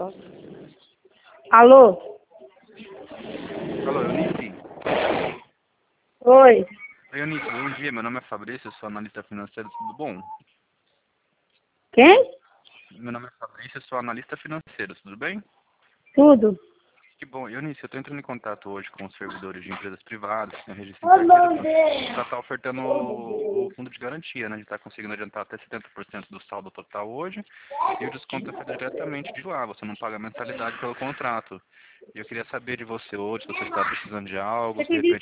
só. Alô? Alô, Eunice? Oi. Oi, Eunice, bom dia. Meu nome é Fabrício, eu sou analista financeiro, tudo bom? Quem? Meu nome é Fabrício, eu sou analista financeiro, tudo bem? Tudo. Que bom. Eunice, eu estou entrando em contato hoje com os servidores de empresas privadas, que têm registro em carteira, para estar ofertando o fundo de garantia, né? A gente está conseguindo adiantar até 70% do saldo total hoje, e o desconto é feito diretamente de lá, você não paga mensalidade pelo contrato. E eu queria saber de você hoje, se você está precisando de algo, se de repente